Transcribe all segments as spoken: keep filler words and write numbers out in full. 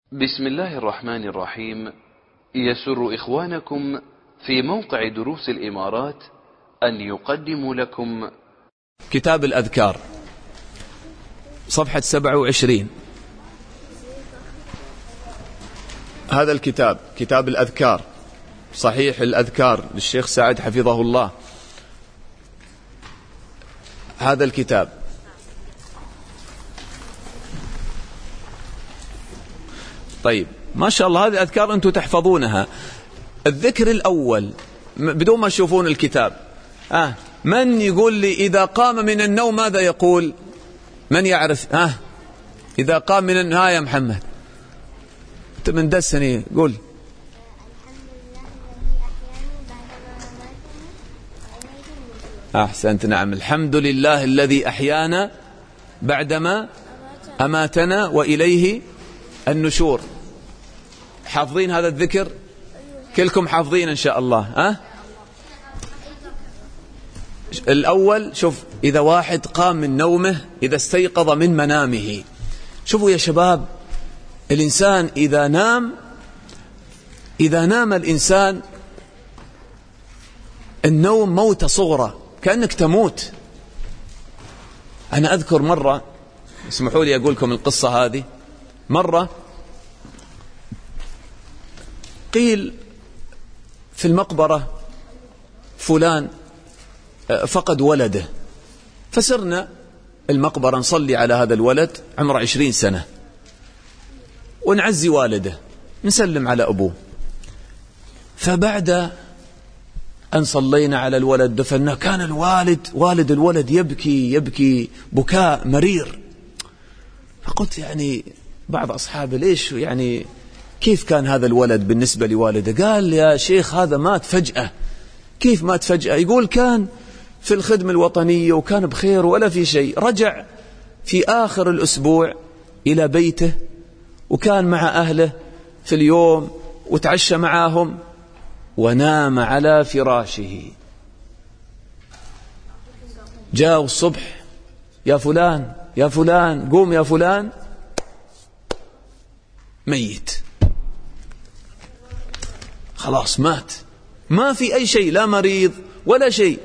بسم الله الرحمن الرحيم. يسر إخوانكم في موقع دروس الإمارات أن يقدموا لكم كتاب الأذكار صفحة سبعة وعشرين. هذا الكتاب كتاب الأذكار، صحيح الأذكار للشيخ سعد حفظه الله. هذا الكتاب طيب، ما شاء الله، هذه الأذكار أنتم تحفظونها. الذكر الأول بدون ما تشوفون الكتاب، آه من يقول لي إذا قام من النوم ماذا يقول؟ من يعرف؟ آه إذا قام من النوم، ها يا محمد أنت من دسني، قول. أحسنت، نعم، الحمد لله الذي أحيانا بعدما أماتنا وإليه النشور. حافظين هذا الذكر؟ كلكم حافظين إن شاء الله. ها؟ الأول شوف، إذا واحد قام من نومه، إذا استيقظ من منامه. شوفوا يا شباب، الإنسان إذا نام إذا نام الإنسان، النوم موتة صغرى، كأنك تموت. أنا أذكر مرة، اسمحوا لي أقول لكم القصة هذه. مرة قيل في المقبرة فلان فقد ولده، فسرنا المقبرة نصلي على هذا الولد عمره عشرين سنة، ونعزي والده، نسلم على أبوه. فبعد أن صلينا على الولد دفناه، كان الوالد والد الولد يبكي يبكي بكاء مرير. فقلت يعني بعض أصحابي، ليش يعني كيف كان هذا الولد بالنسبة لوالده؟ قال يا شيخ هذا مات فجأة. كيف مات فجأة؟ يقول كان في الخدمة الوطنية وكان بخير ولا في شيء، رجع في آخر الأسبوع إلى بيته وكان مع أهله في اليوم وتعشى معهم ونام على فراشه. جاء الصبح، يا فلان يا فلان قوم يا فلان، ميت، خلاص مات، ما في أي شيء، لا مريض ولا شيء.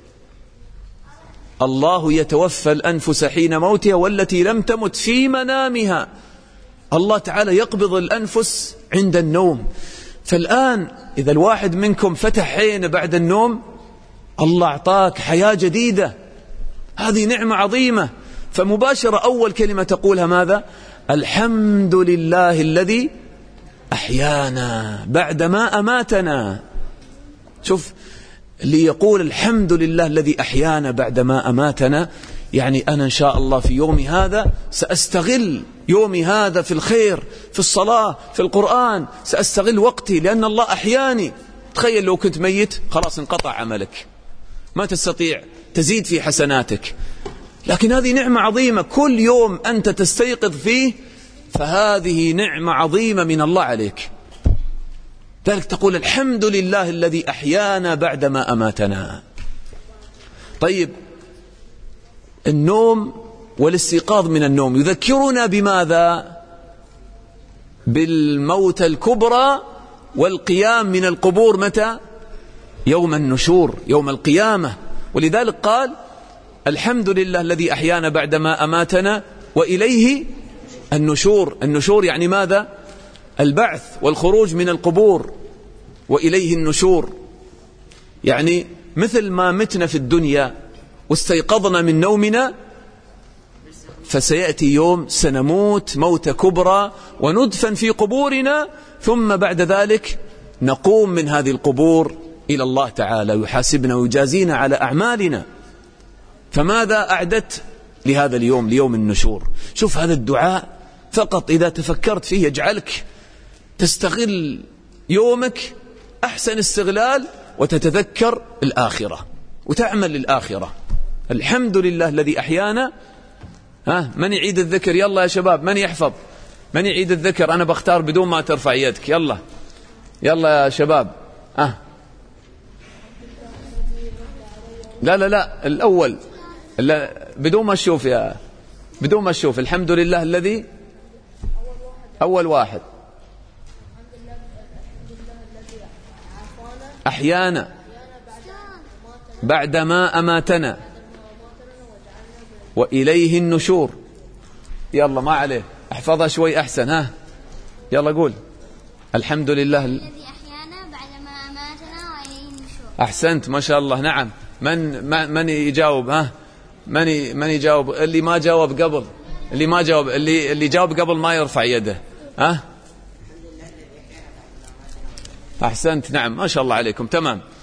الله يتوفى الأنفس حين موتها والتي لم تمت في منامها. الله تعالى يقبض الأنفس عند النوم. فالآن إذا الواحد منكم فتح عينه بعد النوم، الله أعطاك حياة جديدة، هذه نعمة عظيمة. فمباشرة أول كلمة تقولها ماذا؟ الحمد لله الذي أحيانا بعدما أماتنا. شوف، اللي يقول الحمد لله الذي أحيانا بعدما أماتنا، يعني أنا إن شاء الله في يومي هذا سأستغل يومي هذا في الخير، في الصلاة، في القرآن، سأستغل وقتي لأن الله أحياني. تخيل لو كنت ميت خلاص انقطع عملك، ما تستطيع تزيد في حسناتك. لكن هذه نعمة عظيمة، كل يوم أنت تستيقظ فيه، فهذه نعمة عظيمة من الله عليك. ذلك تقول الحمد لله الذي أحيانا بعدما أماتنا. طيب، النوم والاستيقاظ من النوم يذكرنا بماذا؟ بالموت الكبرى والقيام من القبور. متى؟ يوم النشور، يوم القيامة. ولذلك قال الحمد لله الذي أحيانا بعدما أماتنا وإليه النشور. النشور يعني ماذا؟ البعث والخروج من القبور، وإليه النشور. يعني مثل ما متنا في الدنيا واستيقظنا من نومنا، فسيأتي يوم سنموت موت كبرى وندفن في قبورنا، ثم بعد ذلك نقوم من هذه القبور إلى الله تعالى يحاسبنا ويجازينا على أعمالنا. فماذا أعددت لهذا اليوم، ليوم النشور؟ شوف هذا الدعاء فقط إذا تفكرت فيه يجعلك تستغل يومك أحسن استغلال، وتتذكر الآخرة وتعمل للآخرة. الحمد لله الذي أحيانا. ها، من يعيد الذكر؟ يلا يا شباب، من يحفظ؟ من يعيد الذكر؟ أنا بختار بدون ما ترفع يدك. يلا يلا يا شباب. ها، لا لا لا الأول، لا بدون ما تشوف، يا بدون ما تشوف. الحمد لله الذي أول واحد أحيانا بعدما أماتنا وإليه النشور. يلا ما عليه، احفظها شوي أحسن. ها يلا قول. الحمد لله الذي أحيانا بعدما أماتنا وإليه النشور. أحسنت ما شاء الله. نعم. من من يجاوب؟ ها من من يجاوب؟ اللي ما جاوب قبل، اللي ما جاوب، اللي اللي جاوب قبل ما يرفع يده. ها أحسنت. نعم ما شاء الله عليكم. تمام.